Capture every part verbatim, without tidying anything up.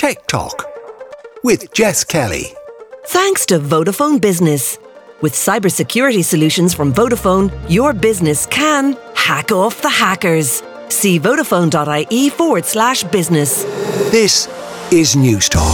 Tech Talk with Jess Kelly. Thanks to Vodafone Business. With cybersecurity solutions from Vodafone, your business can hack off the hackers. See vodafone.ie forward slash business. This is News Talk.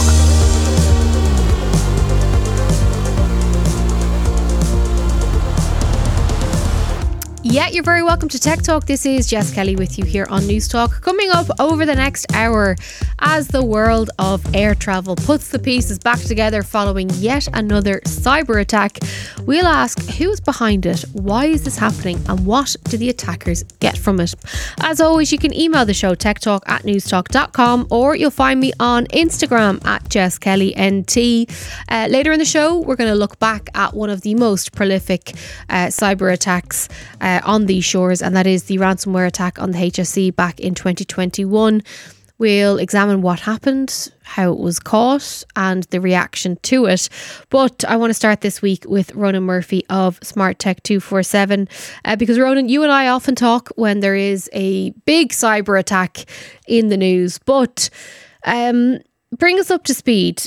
Yeah, you're very welcome to Tech Talk. This is Jess Kelly with you here on News Talk. Coming up over the next hour, as the world of air travel puts the pieces back together following yet another cyber attack, we'll ask who's behind it, why is this happening, and what do the attackers get from it. As always, you can email the show techtalk at newstalk dot com, or you'll find me on Instagram at Jess Kelly N T. Uh, later in the show, we're going to look back at one of the most prolific uh, cyber attacks uh, on these shores, and that is the ransomware attack on the H S E back in twenty twenty-one. We'll examine what happened, how it was caught, and the reaction to it. But I want to start this week with Ronan Murphy of Smart Tech two forty-seven, uh, because Ronan, you and I often talk when there is a big cyber attack in the news. But um, bring us up to speed.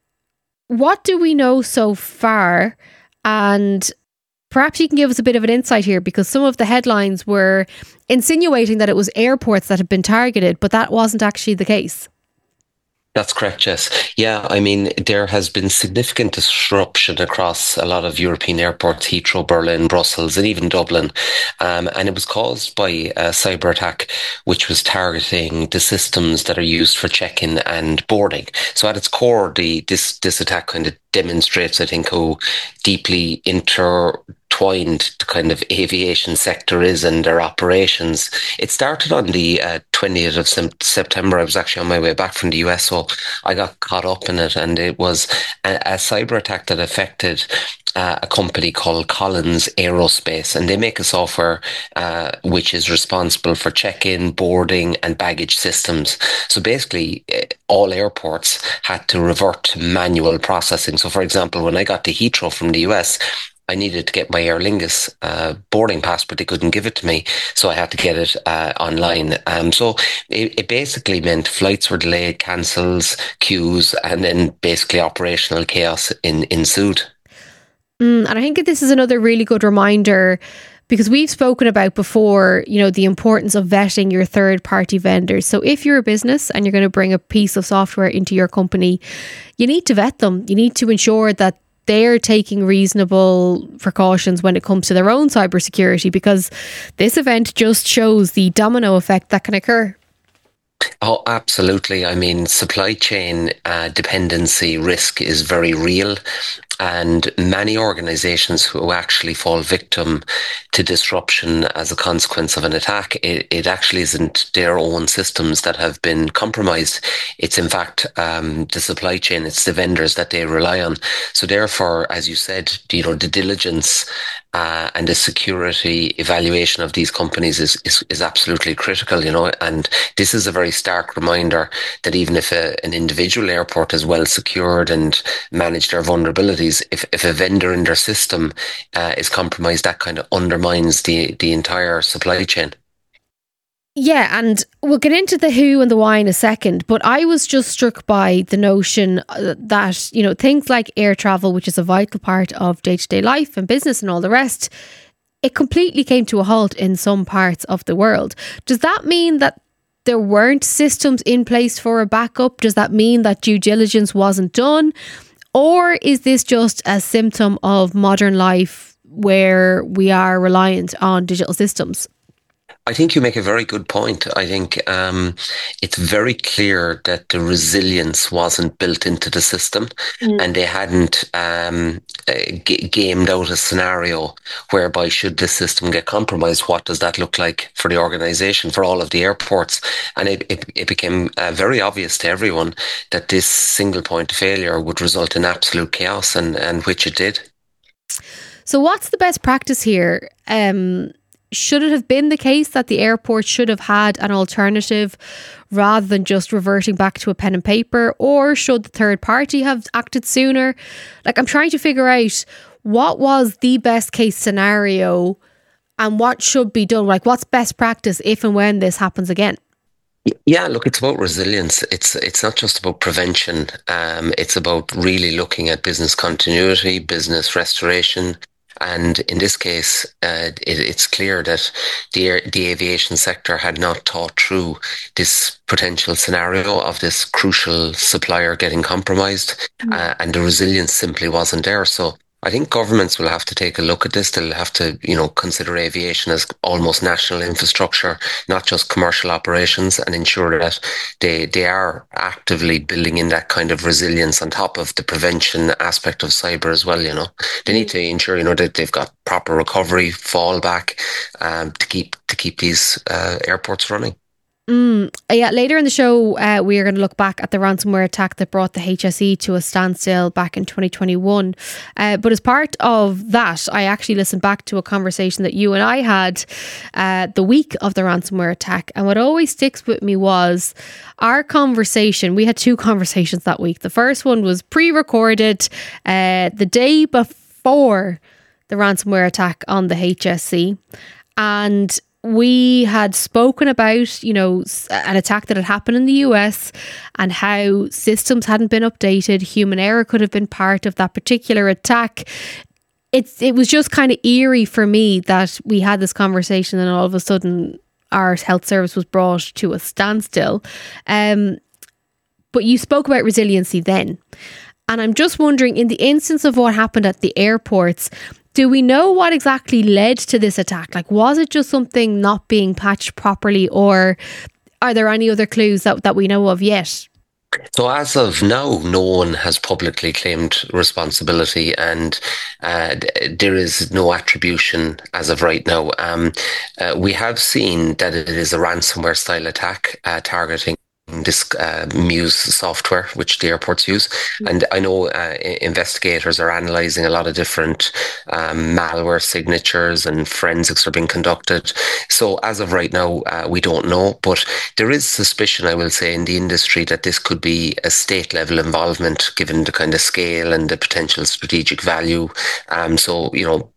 What do we know so far? And perhaps you can give us a bit of an insight here, because some of the headlines were insinuating that it was airports that had been targeted, but that wasn't actually the case. That's correct, Jess. Yeah, I mean, there has been significant disruption across a lot of European airports, Heathrow, Berlin, Brussels, and even Dublin. Um, and it was caused by a cyber attack, which was targeting the systems that are used for check-in and boarding. So at its core, the this this attack kind of demonstrates, I think, how deeply intertwined the kind of aviation sector is and their operations. It started on the uh, twentieth of September. I was actually on my way back from the U S, so I got caught up in it, and it was a, a cyber attack that affected uh, a company called Collins Aerospace, and they make a software uh, which is responsible for check-in, boarding, and baggage systems. So basically, all airports had to revert to manual processing. So, for example, when I got to Heathrow from the U S, I needed to get my Aer Lingus uh, boarding pass, but they couldn't give it to me, so I had to get it uh, online. Um, so it, it basically meant flights were delayed, cancels, queues, and then basically operational chaos in, ensued. Mm, and I think this is another really good reminder, because we've spoken about before, you know, the importance of vetting your third-party vendors. So if you're a business and you're going to bring a piece of software into your company, you need to vet them. You need to ensure that they're taking reasonable precautions when it comes to their own cybersecurity, because this event just shows the domino effect that can occur. Oh, absolutely. I mean, supply chain uh, dependency risk is very real, and many organizations who actually fall victim to disruption as a consequence of an attack, it, it actually isn't their own systems that have been compromised. It's in fact um, the supply chain, it's the vendors that they rely on. So therefore, as you said, you know, the diligence Uh, and the security evaluation of these companies is, is is absolutely critical, you know, and this is a very stark reminder that even if a, an individual airport is well secured and manage their vulnerabilities, if, if a vendor in their system uh, is compromised, that kind of undermines the, the entire supply chain. Yeah, and we'll get into the who and the why in a second, but I was just struck by the notion that, you know, things like air travel, which is a vital part of day-to-day life and business and all the rest, it completely came to a halt in some parts of the world. Does that mean that there weren't systems in place for a backup? Does that mean that due diligence wasn't done? Or is this just a symptom of modern life where we are reliant on digital systems? I think you make a very good point. I think um, it's very clear that the resilience wasn't built into the system, mm. and they hadn't um, g- gamed out a scenario whereby should the system get compromised, what does that look like for the organisation, for all of the airports? And it, it, it became uh, very obvious to everyone that this single point of failure would result in absolute chaos, and, and which it did. So what's the best practice here? Um Should it have been the case that the airport should have had an alternative rather than just reverting back to a pen and paper? Or should the third party have acted sooner? Like, I'm trying to figure out what was the best case scenario and what should be done. Like, what's best practice if and when this happens again? Yeah, look, it's about resilience. It's it's not just about prevention. Um, it's about really looking at business continuity, business restoration. And in this case, uh, it, it's clear that the air, the aviation sector had not thought through this potential scenario of this crucial supplier getting compromised, uh, and the resilience simply wasn't there. So I think governments will have to take a look at this. They'll have to, you know, consider aviation as almost national infrastructure, not just commercial operations, and ensure that they they are actively building in that kind of resilience on top of the prevention aspect of cyber as well. You know, they need to ensure, you know, that they've got proper recovery, fallback, um, to keep to keep these uh, airports running. Mm, yeah, later in the show, uh, we are going to look back at the ransomware attack that brought the H S E to a standstill back in twenty twenty-one. Uh, but as part of that, I actually listened back to a conversation that you and I had uh, the week of the ransomware attack. And what always sticks with me was our conversation. We had two conversations that week. The first one was pre-recorded uh, the day before the ransomware attack on the H S E. And we had spoken about, you know, an attack that had happened in the U S and how systems hadn't been updated. Human error could have been part of that particular attack. It's it was just kind of eerie for me that we had this conversation and all of a sudden our health service was brought to a standstill. Um, but you spoke about resiliency then. And I'm just wondering, in the instance of what happened at the airports, do we know what exactly led to this attack? Like, was it just something not being patched properly, or are there any other clues that, that we know of yet? So as of now, no one has publicly claimed responsibility, and uh, there is no attribution as of right now. Um, uh, we have seen that it is a ransomware style attack uh, targeting this uh, Muse software, which the airports use. And I know uh, investigators are analysing a lot of different um, malware signatures, and forensics are being conducted. So as of right now, uh, we don't know, but there is suspicion, I will say, in the industry that this could be a state level involvement, given the kind of scale and the potential strategic value. Um, so, you know,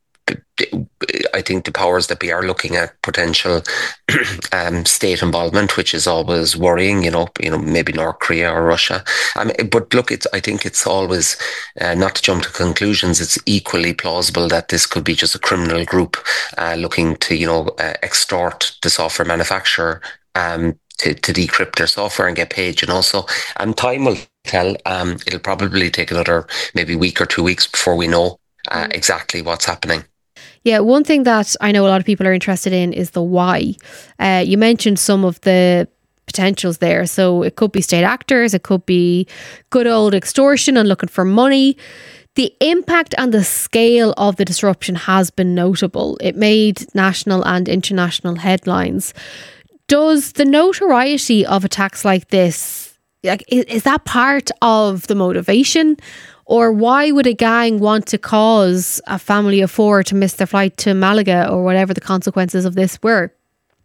I think the powers that be are looking at potential um, state involvement, which is always worrying. You know, you know, maybe North Korea or Russia. Um, but look, it's I think it's always uh, not to jump to conclusions. It's equally plausible that this could be just a criminal group uh, looking to, you know, uh, extort the software manufacturer um, to to decrypt their software and get paid. You know, so um, time will tell. Um, it'll probably take another maybe week or two weeks before we know uh, exactly what's happening. Yeah, one thing that I know a lot of people are interested in is the why. Uh, you mentioned some of the potentials there. So it could be state actors, it could be good old extortion and looking for money. The impact and the scale of the disruption has been notable. It made national and international headlines. Does the notoriety of attacks like this, like, is, is that part of the motivation? Or why would a gang want to cause a family of four to miss their flight to Malaga, or whatever the consequences of this were?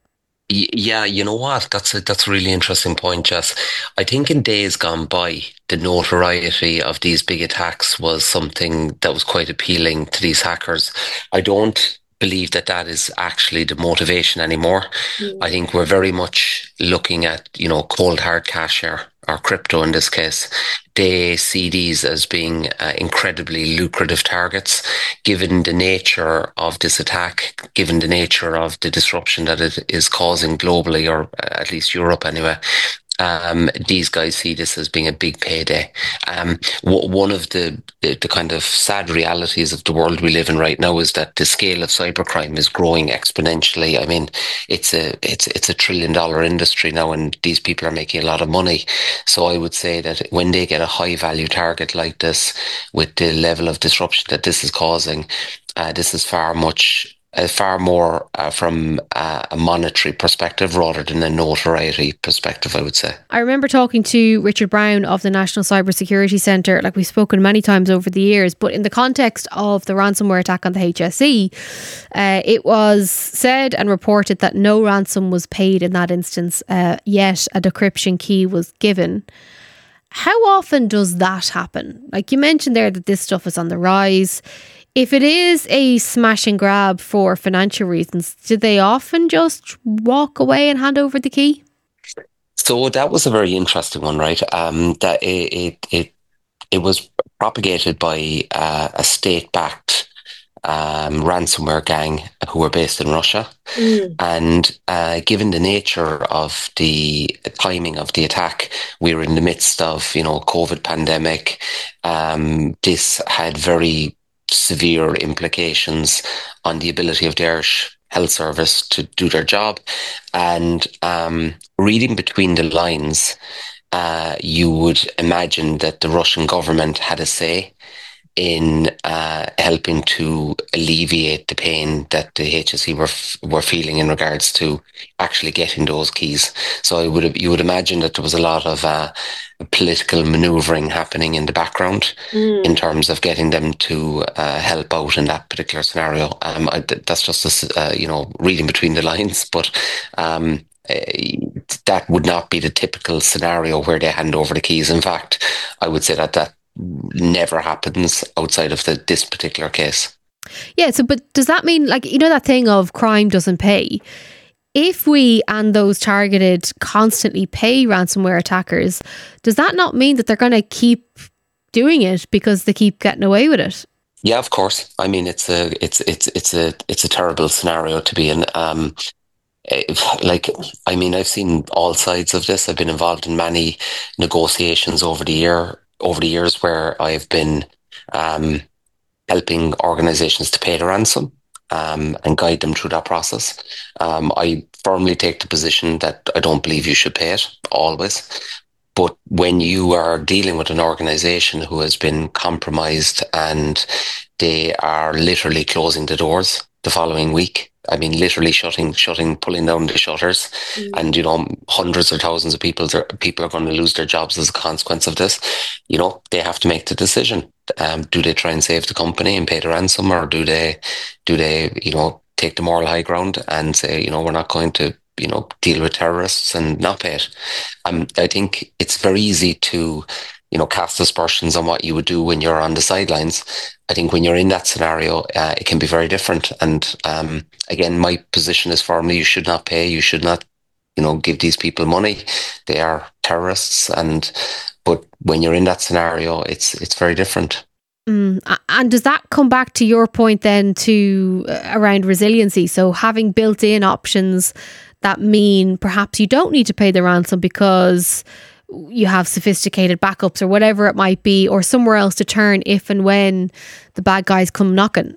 Yeah, you know what? That's a that's a really interesting point, Jess. I think in days gone by, the notoriety of these big attacks was something that was quite appealing to these hackers. I don't believe that that is actually the motivation anymore. Mm. I think we're very much looking at, you know, cold hard cash here, or crypto in this case. They see these as being uh, incredibly lucrative targets, given the nature of this attack, given the nature of the disruption that it is causing globally, or at least Europe anyway. Um, these guys see this as being a big payday. Um, w- one of the, the the kind of sad realities of the world we live in right now is that the scale of cybercrime is growing exponentially. I mean, it's a it's it's a trillion dollar industry now, and these people are making a lot of money. So I would say that when they get a high value target like this, with the level of disruption that this is causing, uh, this is far much. Uh, far more uh, from uh, a monetary perspective rather than a notoriety perspective, I would say. I remember talking to Richard Brown of the National Cybersecurity Centre, like we've spoken many times over the years, but in the context of the ransomware attack on the H S E, uh, it was said and reported that no ransom was paid in that instance, uh, yet a decryption key was given. How often does that happen? Like you mentioned there that this stuff is on the rise. If it is a smash and grab for financial reasons, do they often just walk away and hand over the key? So that was a very interesting one, right? Um, that it it it, it was propagated by uh, a state-backed um, ransomware gang who were based in Russia. Mm. And uh, given the nature of the timing of the attack, we were in the midst of, you know, COVID pandemic. Um, this had very severe implications on the ability of the Irish health service to do their job. And um, reading between the lines, uh, you would imagine that the Russian government had a say in uh, helping to alleviate the pain that the H S E were were feeling in regards to actually getting those keys. So I would you would imagine that there was a lot of uh, political manoeuvring happening in the background Mm. in terms of getting them to uh, help out in that particular scenario. Um, I, that's just a, uh, you know reading between the lines, but. Um, uh, that would not be the typical scenario where they hand over the keys. In fact, I would say that that never happens outside of the, this particular case. Yeah, so but does that mean, like, you know, that thing of crime doesn't pay? If we and those targeted constantly pay ransomware attackers, does that not mean that they're going to keep doing it because they keep getting away with it? Yeah, of course. I mean, it's a it's it's it's a it's a terrible scenario to be in. Um, if, like, I mean, I've seen all sides of this. I've been involved in many negotiations over the year over the years where I've been um, helping organizations to pay the ransom um, and guide them through that process. Um, I firmly take the position that I don't believe you should pay it always. But when you are dealing with an organization who has been compromised and they are literally closing the doors the following week, I mean, literally shutting, shutting, pulling down the shutters, mm. and you know, hundreds or thousands of people, people are going to lose their jobs as a consequence of this. You know, they have to make the decision: um, do they try and save the company and pay the ransom, or do they, do they, you know, take the moral high ground and say, you know, we're not going to, you know, deal with terrorists and not pay it? Um, I think it's very easy to, you know, cast aspersions on what you would do when you're on the sidelines. I think when you're in that scenario, uh, it can be very different. And um, again, my position is firmly, you should not pay. You should not, you know, give these people money. They are terrorists. And but when you're in that scenario, it's it's very different. Mm. And does that come back to your point then to uh, around resiliency? So having built-in options that mean perhaps you don't need to pay the ransom because you have sophisticated backups or whatever it might be, or somewhere else to turn if and when the bad guys come knocking.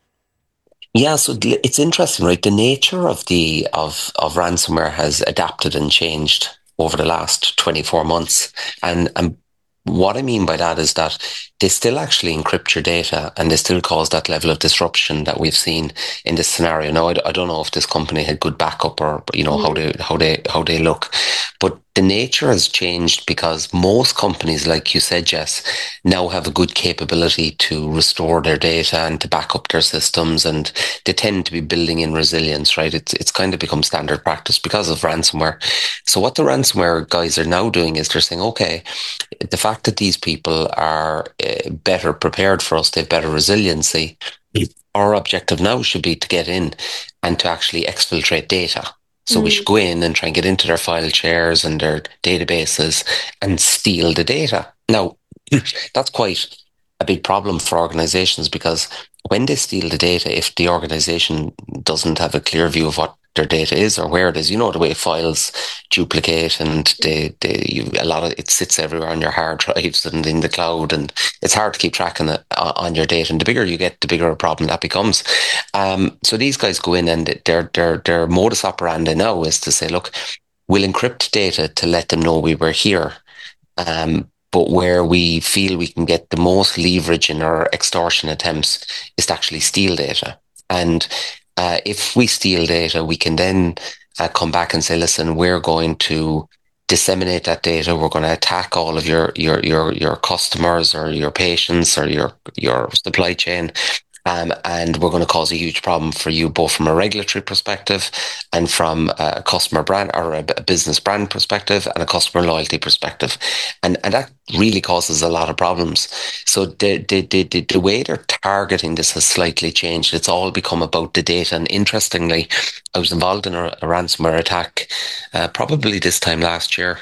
Yeah, so the, it's interesting, right? The nature of the of of ransomware has adapted and changed over the last twenty-four months, and and what I mean by that is that they still actually encrypt your data and they still cause that level of disruption that we've seen in this scenario. Now, I, I don't know if this company had good backup or, you know, mm. how they how they how they look, but the nature has changed because most companies, like you said, Jess, now have a good capability to restore their data and to back up their systems, and they tend to be building in resilience, right? It's it's kind of become standard practice because of ransomware. So what the ransomware guys are now doing is they're saying, okay, the fact that these people are uh, better prepared for us, they have better resiliency, our objective now should be to get in and to actually exfiltrate data. So mm. we should go in and try and get into their file shares and their databases and steal the data. Now, that's quite a big problem for organizations, because when they steal the data, if the organization doesn't have a clear view of what their data is or where it is, you know, the way files duplicate and they, they you, a lot of it sits everywhere on your hard drives and in the cloud, and it's hard to keep track on, it, on your data. And the bigger you get, the bigger a problem that becomes. Um, so these guys go in and their their their modus operandi now is to say, look, we'll encrypt data to let them know we were here. Um, But where we feel we can get the most leverage in our extortion attempts is to actually steal data. And uh, if we steal data, we can then uh, come back and say, listen, we're going to disseminate that data. We're going to attack all of your your your your customers or your patients or your your supply chain. Um, and we're going to cause a huge problem for you, both from a regulatory perspective and from a customer brand or a business brand perspective and a customer loyalty perspective. And, and that really causes a lot of problems. So the, the, the, the, the way they're targeting this has slightly changed. It's all become about the data. And interestingly, I was involved in a, a ransomware attack uh, probably this time last year.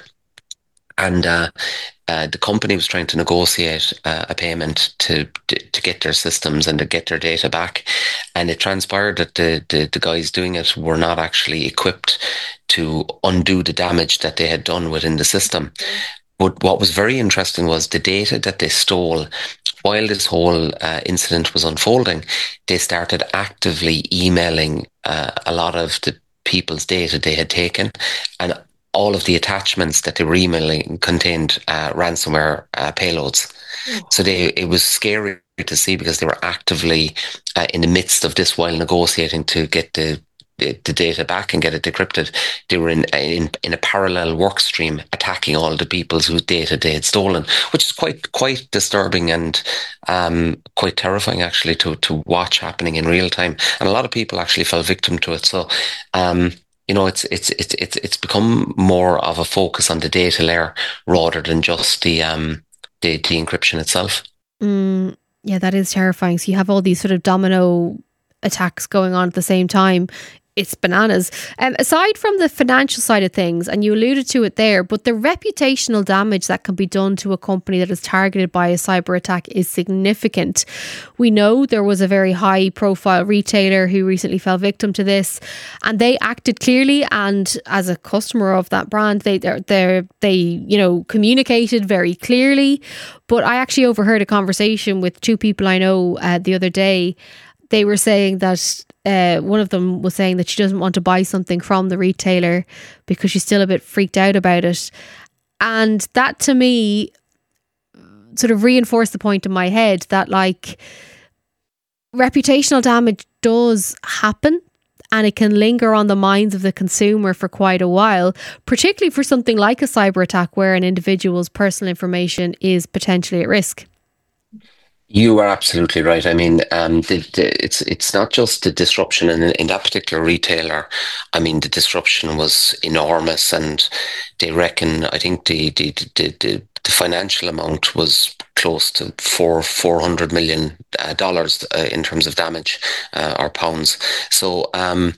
And uh, uh, the company was trying to negotiate uh, a payment to, to to get their systems and to get their data back. And it transpired that the, the, the guys doing it were not actually equipped to undo the damage that they had done within the system. But what was very interesting was the data that they stole while this whole uh, incident was unfolding. They started actively emailing uh, a lot of the people's data they had taken, and all of the attachments that they were emailing contained uh, ransomware uh, payloads. Oh. So they, it was scary to see, because they were actively uh, in the midst of this while negotiating to get the, the, the data back and get it decrypted. They were in, in in a parallel work stream attacking all the people's whose data they had stolen, which is quite quite disturbing and um, quite terrifying actually to to watch happening in real time. And a lot of people actually fell victim to it. So. Um, You know, it's it's it's it's it's become more of a focus on the data layer rather than just the um the, the encryption itself. Mm, yeah, that is terrifying. So you have all these sort of domino attacks going on at the same time. It's bananas. Um, aside from the financial side of things, and you alluded to it there, but the reputational damage that can be done to a company that is targeted by a cyber attack is significant. We know there was a very high profile retailer who recently fell victim to this, and they acted clearly. And as a customer of that brand, they they they you know communicated very clearly. But I actually overheard a conversation with two people I know uh, the other day. They were saying that uh, one of them was saying that she doesn't want to buy something from the retailer because she's still a bit freaked out about it. And that to me sort of reinforced the point in my head that like reputational damage does happen, and it can linger on the minds of the consumer for quite a while, particularly for something like a cyber attack where an individual's personal information is potentially at risk. You are absolutely right. I mean, um, the, the, it's it's not just the disruption in, in that particular retailer. I mean, the disruption was enormous, and they reckon, I think the the the, the, the financial amount was close to four four hundred million uh, dollars uh, in terms of damage uh, or pounds. So, um,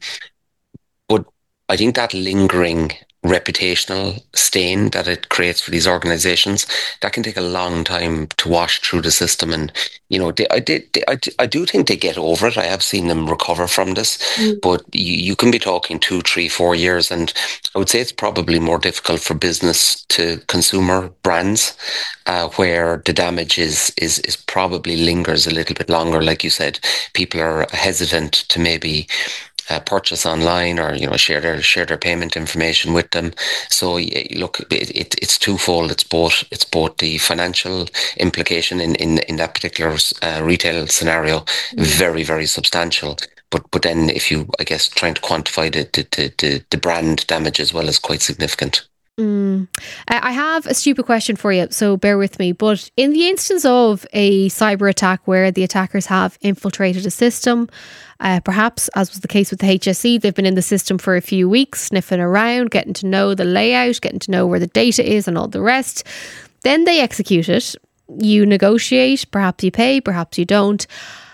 but I think that lingering reputational stain that it creates for these organizations, that can take a long time to wash through the system. And you know, they, I did, they, I, I do think they get over it. I have seen them recover from this, mm. but you, you can be talking two, three, four years, and I would say it's probably more difficult for business to consumer brands, uh, where the damage is is is probably lingers a little bit longer. Like you said, people are hesitant to maybe Uh, purchase online, or you know, share their share their payment information with them. So look, it, it it's twofold. It's both it's both the financial implication in in, in that particular uh, retail scenario, mm. very very substantial. But but then if you, I guess, trying to quantify the the the, the brand damage as well is quite significant. Mm. I have a stupid question for you, so bear with me. But in the instance of a cyber attack where the attackers have infiltrated a system, uh, perhaps as was the case with the H S E, they've been in the system for a few weeks, sniffing around, getting to know the layout, getting to know where the data is and all the rest. Then they execute it. You negotiate, perhaps you pay, perhaps you don't.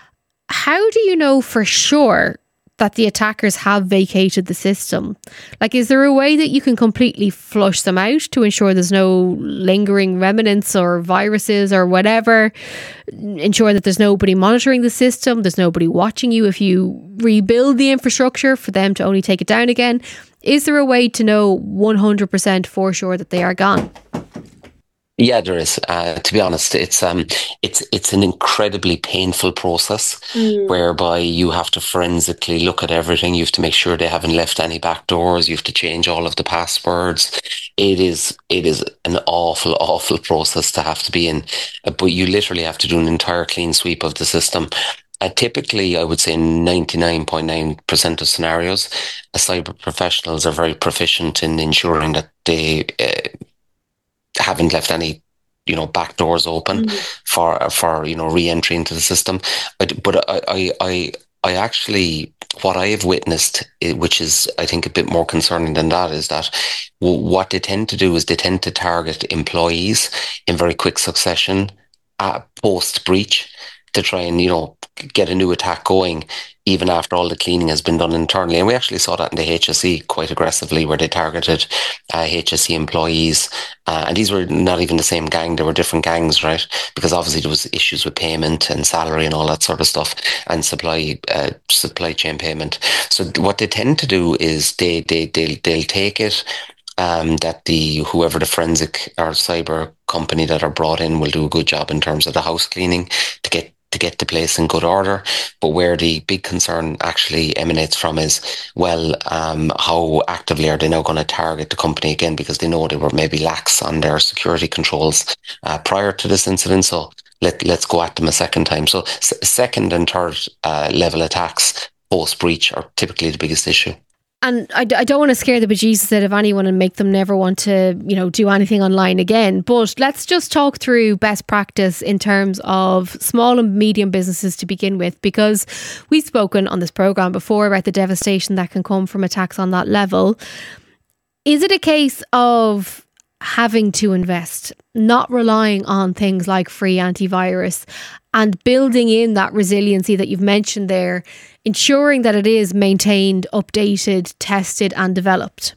How do you know for sure that the attackers have vacated the system? Like, is there a way that you can completely flush them out to ensure there's no lingering remnants or viruses or whatever? Ensure that there's nobody monitoring the system, there's nobody watching you if you rebuild the infrastructure for them to only take it down again? Is there a way to know one hundred percent for sure that they are gone? Yeah, there is. Uh, to be honest, it's um, it's it's an incredibly painful process, mm. whereby you have to forensically look at everything. You have to make sure they haven't left any back doors. You have to change all of the passwords. It is it is an awful, awful process to have to be in. Uh, but you literally have to do an entire clean sweep of the system. Uh, typically, I would say ninety-nine point nine percent of scenarios, uh, cyber professionals are very proficient in ensuring that they Uh, haven't left any, you know, back doors open mm. for for you know re-entry into the system. But, but I, I I I actually, what I have witnessed, which is I think a bit more concerning than that, is that what they tend to do is they tend to target employees in very quick succession uh, post breach to try and, you know, get a new attack going even after all the cleaning has been done internally. And we actually saw that in the H S E quite aggressively, where they targeted uh, H S E employees. Uh, and these were not even the same gang. They were different gangs, right? Because obviously there was issues with payment and salary and all that sort of stuff, and supply uh, supply chain payment. So what they tend to do is they, they, they'll, they'll take it Um, that the whoever the forensic or cyber company that are brought in will do a good job in terms of the house cleaning to get to get the place in good order. But where the big concern actually emanates from is, well, um, how actively are they now going to target the company again, because they know they were maybe lax on their security controls uh, prior to this incident. So let, let's go at them a second time. So s- second and third uh, level attacks post-breach are typically the biggest issue. And I, I don't want to scare the bejesus out of anyone and make them never want to, you know, do anything online again. But let's just talk through best practice in terms of small and medium businesses to begin with, because we've spoken on this programme before about the devastation that can come from attacks on that level. Is it a case of having to invest, not relying on things like free antivirus, and building in that resiliency that you've mentioned there, ensuring that it is maintained, updated, tested and developed?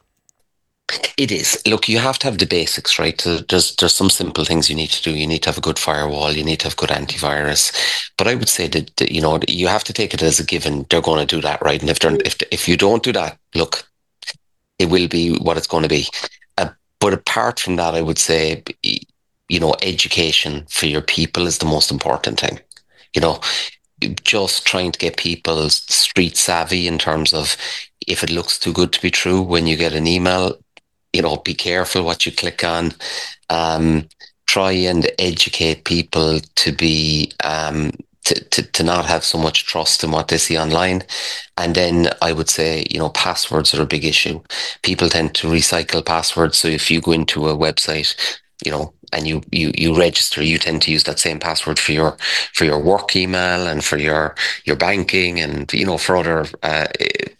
It is. Look, you have to have the basics, right? There's there's some simple things you need to do. You need to have a good firewall. You need to have good antivirus. But I would say that, that you know, you have to take it as a given. They're going to do that, right? And if they're if if you don't do that, look, it will be what it's going to be. Uh, but apart from that, I would say, you know, education for your people is the most important thing. You know, just trying to get people street savvy in terms of, if it looks too good to be true when you get an email, you know, be careful what you click on. Um, try and educate people to be um, to, to to not have so much trust in what they see online. And then I would say, you know, passwords are a big issue. People tend to recycle passwords. So if you go into a website, you know, and you, you, you register, you tend to use that same password for your for your work email and for your your banking and, you know, for other uh,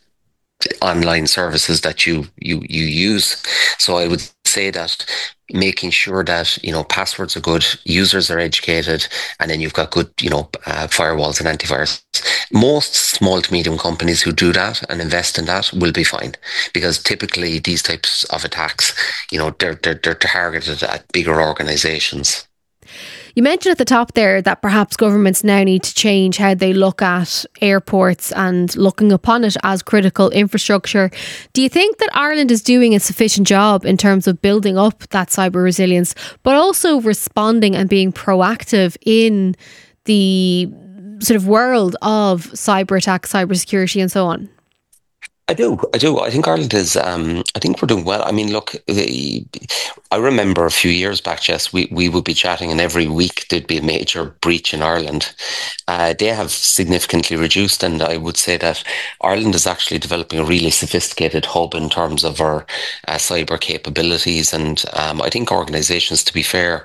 online services that you you you use. So I would say that making sure that, you know, passwords are good, users are educated, and then you've got good, you know, uh, firewalls and antivirus. Most small to medium companies who do that and invest in that will be fine, because typically these types of attacks, you know, they're they're, they're targeted at bigger organizations. You mentioned at the top there that perhaps governments now need to change how they look at airports and looking upon it as critical infrastructure. Do you think that Ireland is doing a sufficient job in terms of building up that cyber resilience, but also responding and being proactive in the sort of world of cyber attacks, cybersecurity and so on? I do, I do. I think Ireland is, um, I think we're doing well. I mean, look, the, I remember a few years back, Jess, we, we would be chatting and every week there'd be a major breach in Ireland. Uh, they have significantly reduced, and I would say that Ireland is actually developing a really sophisticated hub in terms of our uh, cyber capabilities. And um, I think organisations, to be fair,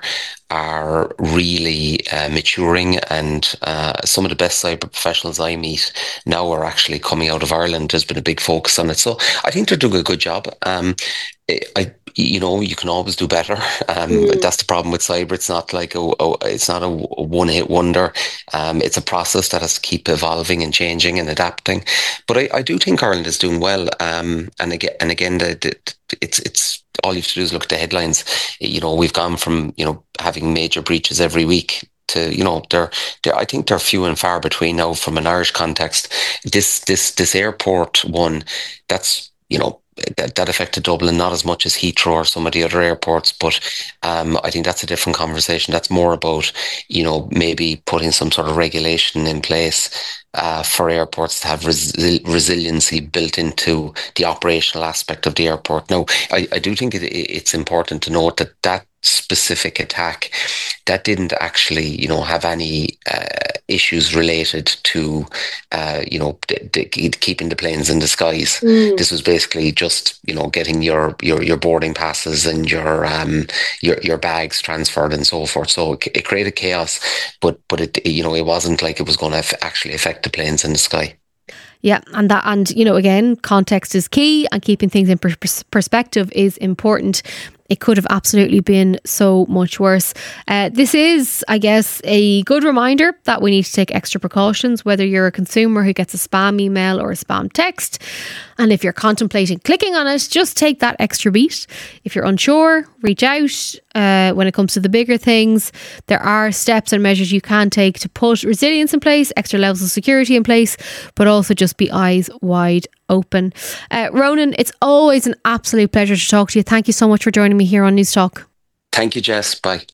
are really uh, maturing, and uh, some of the best cyber professionals I meet now are actually coming out of Ireland. There's been a big focus on it. So I think they're doing a good job. Um, I, you know, you can always do better. Um, mm. That's the problem with cyber. It's not like a, a it's not a one-hit wonder. Um, it's a process that has to keep evolving and changing and adapting. But I, I do think Ireland is doing well. Um, and again, and again, the, the, it's it's all you have to do is look at the headlines. You know, we've gone from, you know, having major breaches every week to, you know, they're, they're I think they're few and far between now from an Irish context. This this this airport one, that's, you know, that, that affected Dublin, not as much as Heathrow or some of the other airports, but um, I think that's a different conversation. That's more about, you know, maybe putting some sort of regulation in place uh, for airports to have resi- resiliency built into the operational aspect of the airport. Now, I, I do think it, it's important to note that that specific attack that didn't actually, you know, have any uh, issues related to, uh, you know, d- d- keeping the planes in the skies. Mm. This was basically just, you know, getting your your, your boarding passes and your um your your bags transferred and so forth. So it, it created chaos, but but it you know it wasn't like it was going to f- actually affect the planes in the sky. Yeah, and that, and you know, again, context is key, and keeping things in per- perspective is important. It could have absolutely been so much worse. Uh, this is, I guess, a good reminder that we need to take extra precautions, whether you're a consumer who gets a spam email or a spam text. And if you're contemplating clicking on it, just take that extra beat. If you're unsure, reach out. Uh, when it comes to the bigger things, there are steps and measures you can take to put resilience in place, extra levels of security in place, but also just be eyes wide open. Uh, Ronan, it's always an absolute pleasure to talk to you. Thank you so much for joining me here on News Talk. Thank you, Jess. Bye.